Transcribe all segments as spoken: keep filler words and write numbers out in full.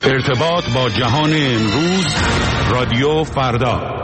ارتباط با جهان امروز، رادیو فردا.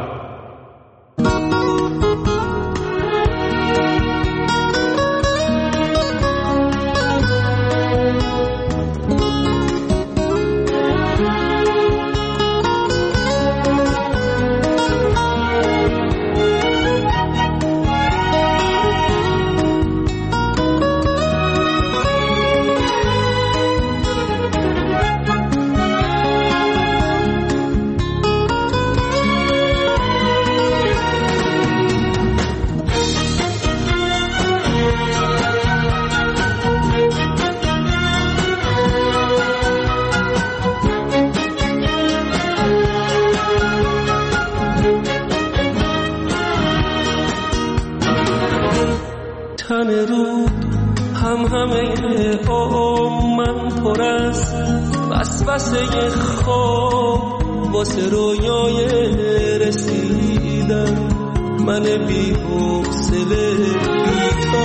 وسوسه خواب واسه رویای رسیدن، من بی حوصله بی تو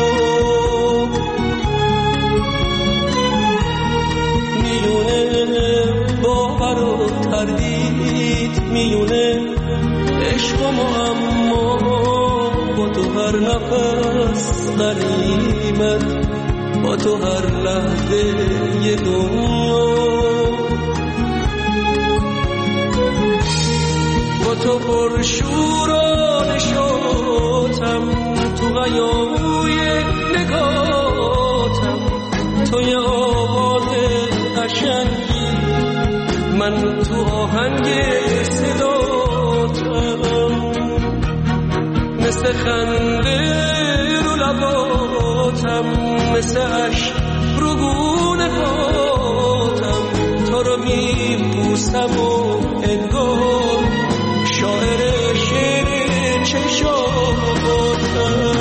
میونه باور و تردید، میونه عشق و معما با تو هر نفس غنیمت، با تو هر لحظه یه دنیا، با تو پر شور و نشاطم، تو غیابوی نگاتم، تو یه آواز قشنگی، من تو آهنگ صداتم، مثل خنده رو لباتم، مثل عشق رو گونه پاتم، تو رو میبوسم و انگار شاعر شعر چشاتم.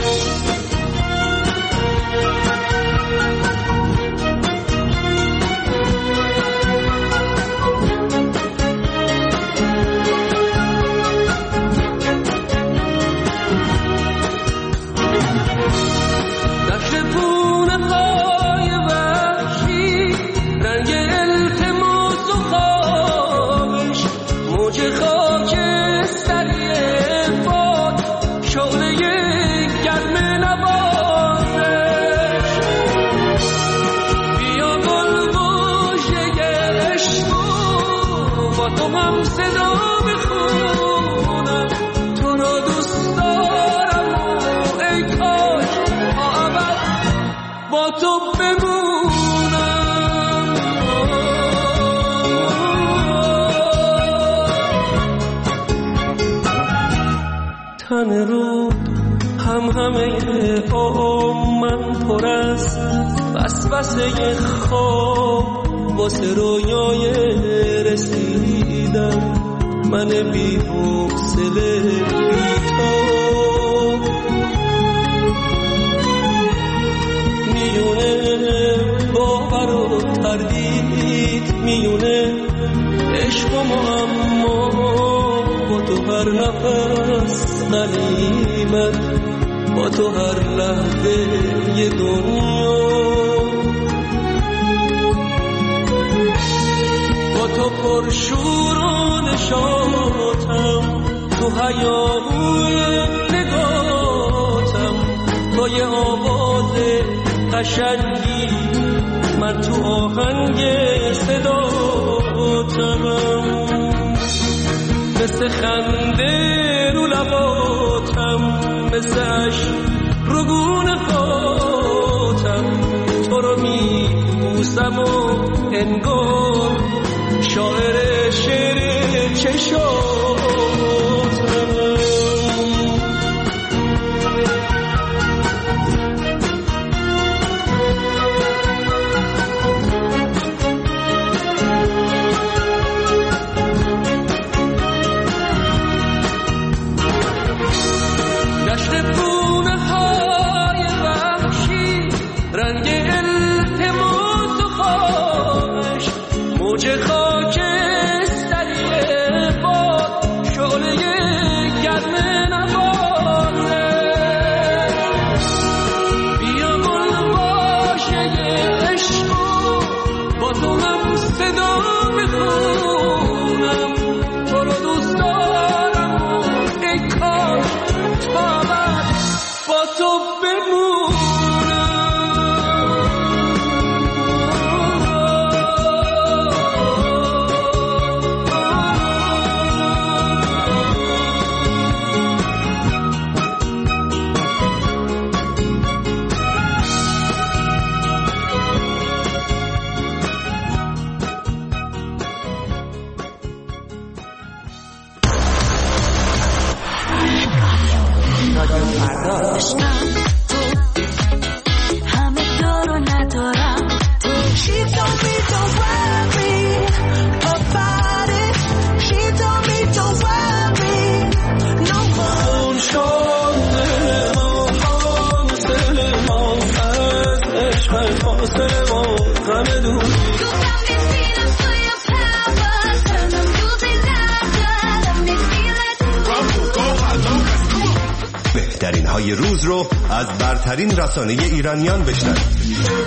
تن رو هم همه آم من پر از وسوسه خواب واسه رویای رسیدن، من بی حوصله بی تو میونه باور و تردید، میونه عشق و معما با تو هر نفس غنیمت، با تو هر لحظه یه دنیا، با تو پر شور و نشاطم، تو هیاهوی نگاتم، تو یه آواز قشنگی، من تو آهنگ صداتم، مثل خنده رو لباتم، مثل عشق رو گونه فاتم، تو رو میبوسم و انگار شاعر شعر چشاتم. صدا فردا. بهترین های روز رو از برترین رسانه ایرانیان بشنوید.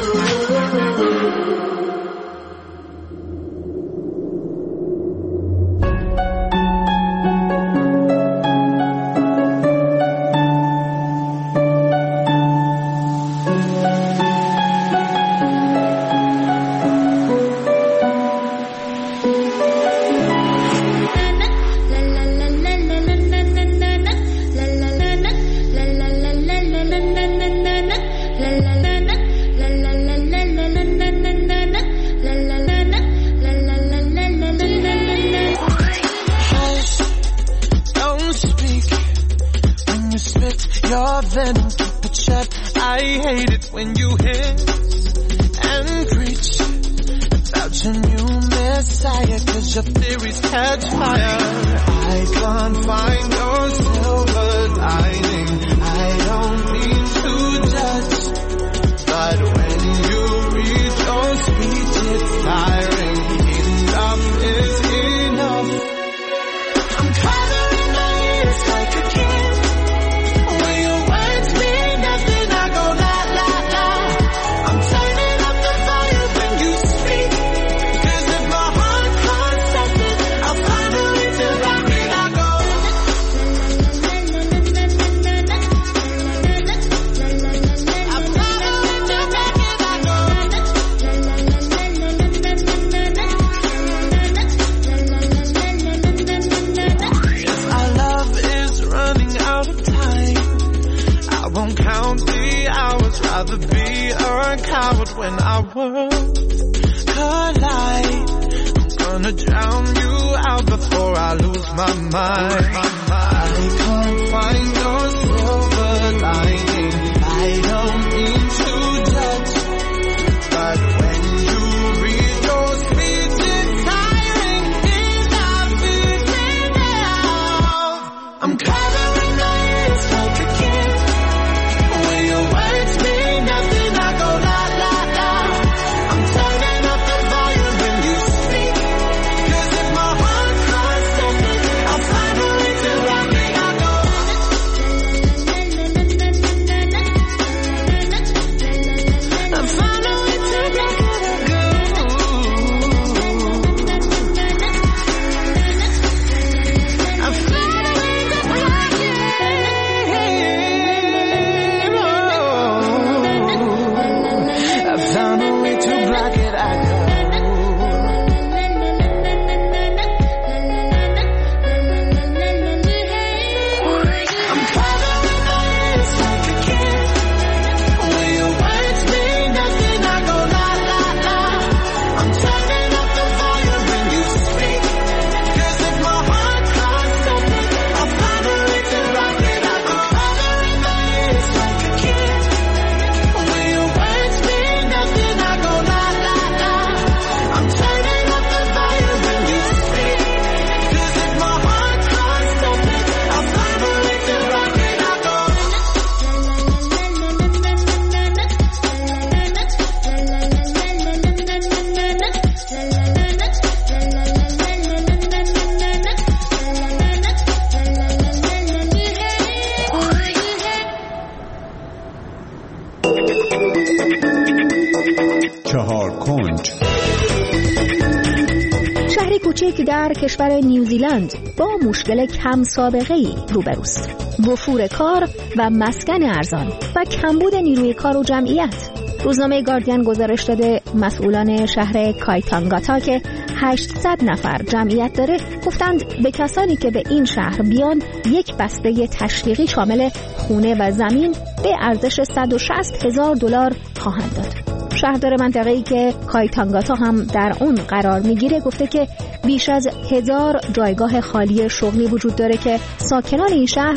در کشور نیوزیلند با مشکل کم سابقه‌ای روبروست: وفور کار و مسکن ارزان و کمبود نیروی کار و جمعیت. روزنامه گاردین گزارش داده مسئولان شهر کایتانگاتا که هشتصد نفر جمعیت داره گفتند به کسانی که به این شهر بیان یک بسته تشویقی شامل خونه و زمین به ارزش صد و شصت هزار دلار خواهند داد. شهردار منطقه‌ای که کایتانگاتا هم در اون قرار میگیره گفته که بیش از هزار جایگاه خالی شغلی وجود داره که ساکنان این شهر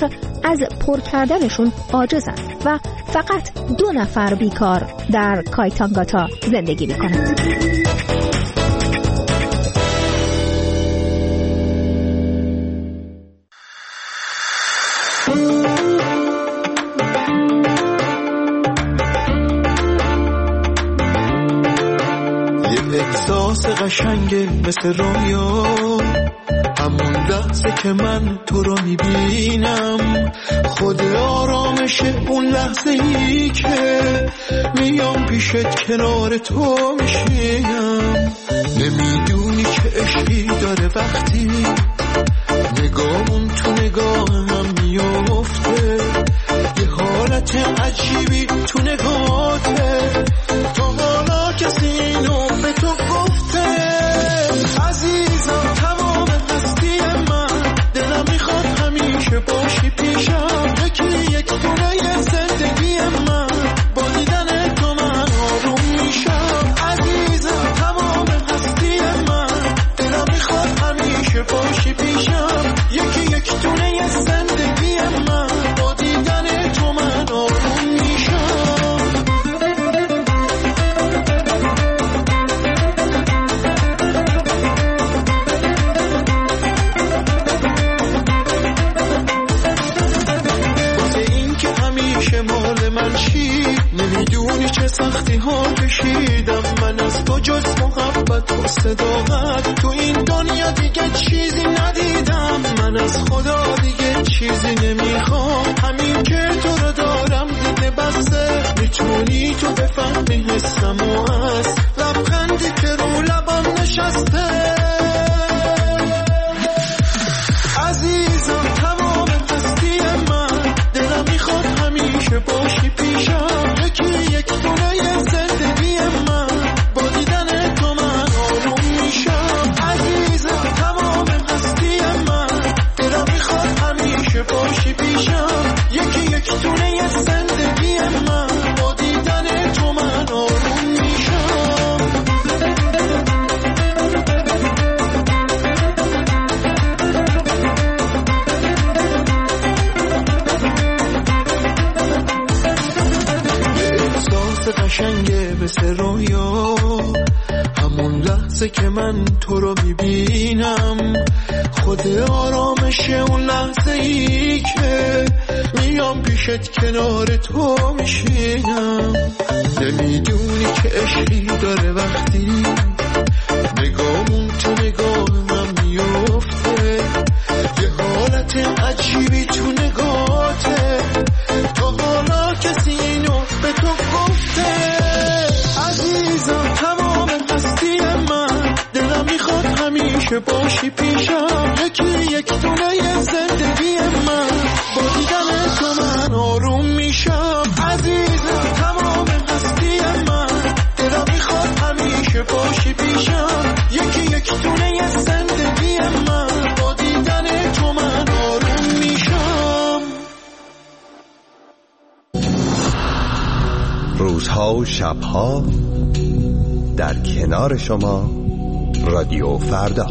از پر کردنشون عاجزند و فقط دو نفر بیکار در کایتانگاتا زندگی میکنند. احساس قشنگه مثل رویا، همون لحظه که من تو رو میبینم، خود آرامشه اون لحظه ای که میام پیشت کنار تو میشینم. نمیدونی که عشقی داره وقتی نگاهمون تو نگاه هم میافته، یه حالت عجیبی تو نگاهته، تو حالا کسی اینو به تو گفته. عزیزم تمام هستی من، دلم میخواد همیشه باشی پیشم، یکی یک دونه زندگی من، با دیدن تو من آروم میشم. عزیزم تمام هستی من، دلم میخواد همیشه باشی پیشم، یکی یک دونه زندگی من، با دیدن تو من آروم میشم. نمیدونی چه سختی ها کشیدم من از تو، جز محبت و صداقت تو این دنیا دیگه چیزی ندیدم. من از خدا دیگه چیزی نمیخوام، همین که تو رو دارم دیگه بسته. میتونی تو بفهمی حسم و از لبخندی که رو لبم نشسته. عزیزم تمام هستی من، دلم میخواد همیشه باشی پیشم، یکی یک دونه زندگی من، با دیدن تو من آروم میشم. عزیزم تمام هستی من، دلم میخواد همیشه باشی پیشم، یکی یک دونه زندگی من، با دیدن تو من آروم میشم. قشنگه مثل رویا، همون لحظه که من تو رو میبینم، خود آرامشه اون لحظه ای که میام پیشت کنار تو میشینم. نمیدونی که عشقی داره وقتی نگاهمون تو نگاه من میفته، یه حالت عجیبی تو نگاهته، تو حالا کسی اینو به تو گفته. عزیزم تمام هستی من، دلم میخواد همیشه باشی پیشم، یکی یک دونه زندگی من، با دیدن تو من آروم میشم. عزیزم تمام هستی من، دلم میخواد همیشه باشی پیشم، یکی یک دونه زندگی من، با دیدن تو من آروم میشم. روزها و شبها در کنار شما، رادیو فردا.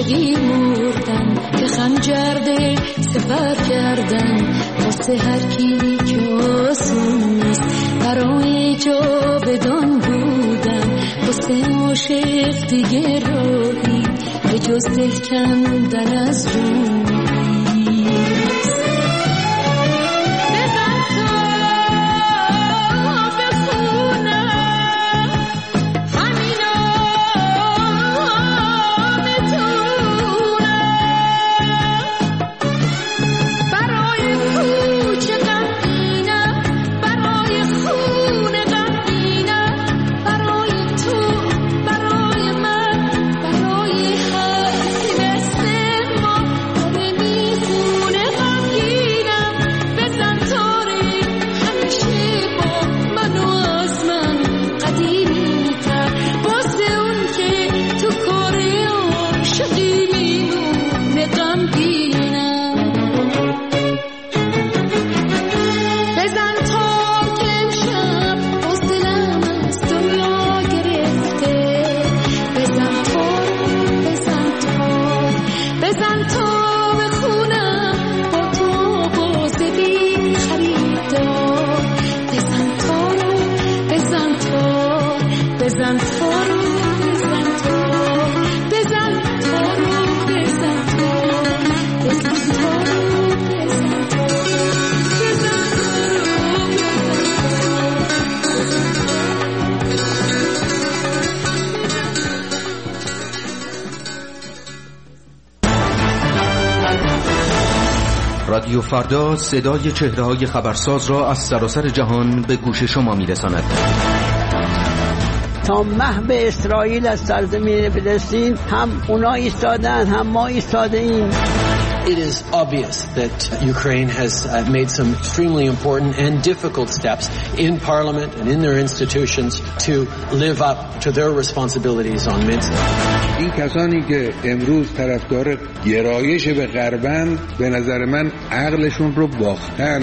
عاشقی مردن که خنجرده سفر کردن واسه هر کی که آسون نیست برای جاودان بودن واسه عاشق دیگه راهی به جز دل کندن از جون رادیو فردا صدای چهره‌های خبرساز را از سراسر جهان به گوش شما می‌رساند. تا محو اسرائیل از سرزمین فلسطین هم اونا ایستادن هم ما ایستاده ایم. It is obvious that Ukraine has uh, made some extremely important and difficult steps in parliament and in their institutions to live up to their responsibilities on Minsk. این کسانی که امروز طرفدار گرایش به غربند به نظر من عقلشون رو باختن.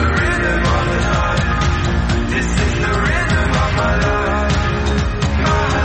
My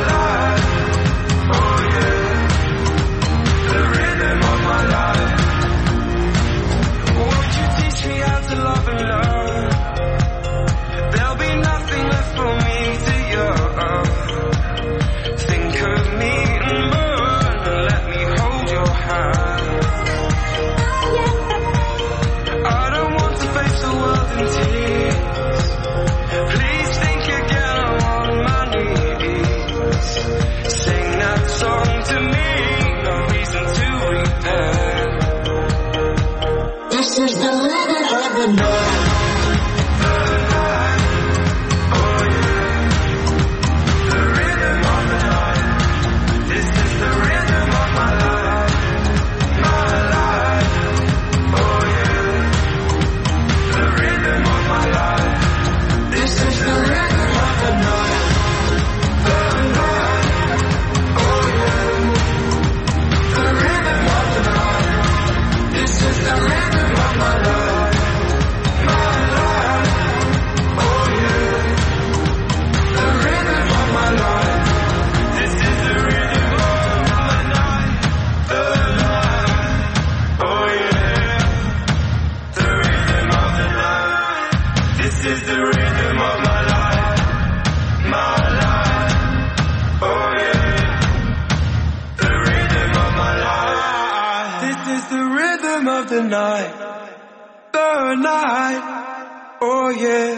is the rhythm of my life, my life. Oh yeah, the rhythm of my life. This is the rhythm of the night, the night. Oh yeah.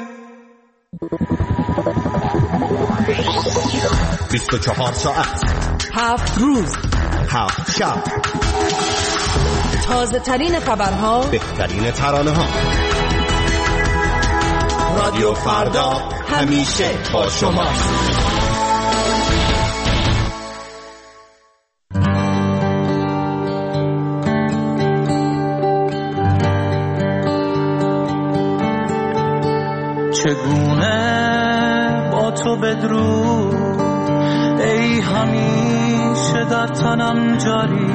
بیست و چهار ساعت، هفت روز، هفت شب، تازه ترین خبرها، بهترین ترانه ها. رادیو فردا همیشه با شما. چگونه با تو بدرود ای همیشه در تنم جاری،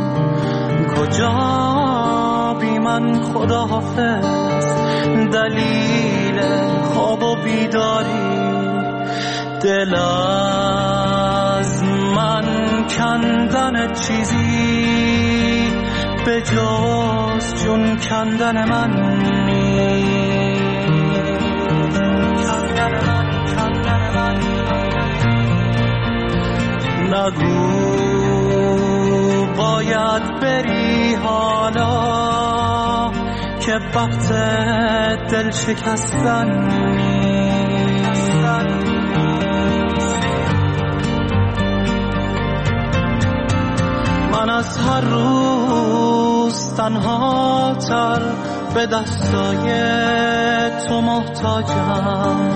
کجا بی من خدا حافظ دلیل خواب و بیداری، دل از من کندن چیزی به جز جون کندن من نیست. نگو باید بری حالا که وقت دل شکستن نیست. من از هر روز تنها تر به دستای تو محتاجم،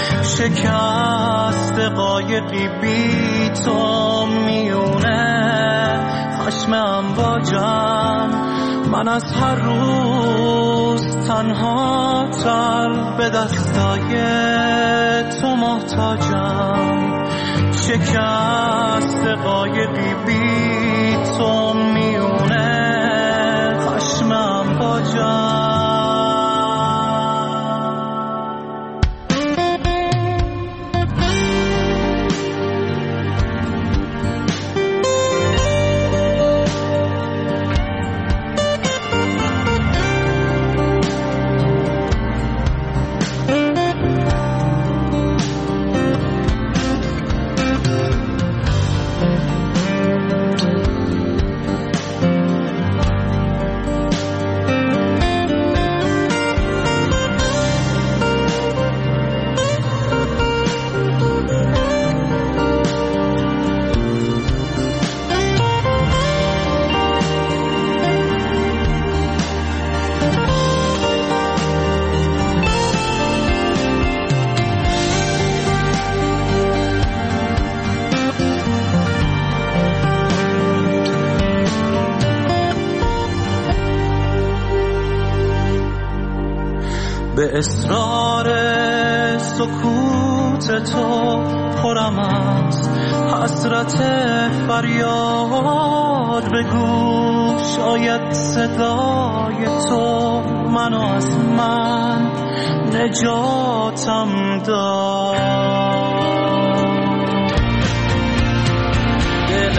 شکست قایقی بی تو میونه خشم امواجم. من از هر روز تنها تر به دستای تو محتاجم، شکست قایقی بی تو میونه خشم امواجم. به اصرار سکوت تو پرم از حسرت فریاد، بگو شاید صدای تو منو از من نجاتم داد. دل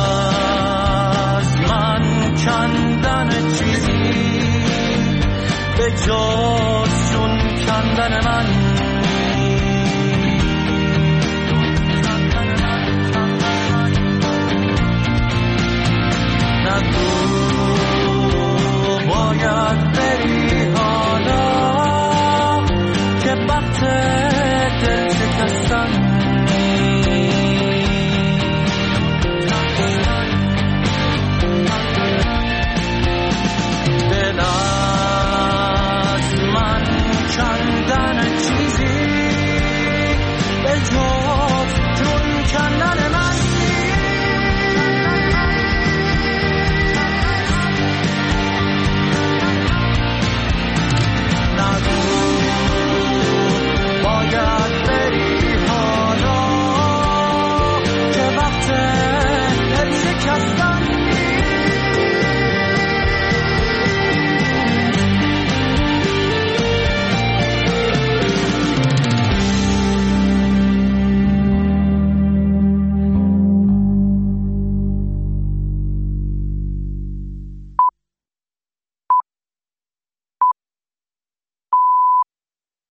از من کندن چیزی به جز جون کندن من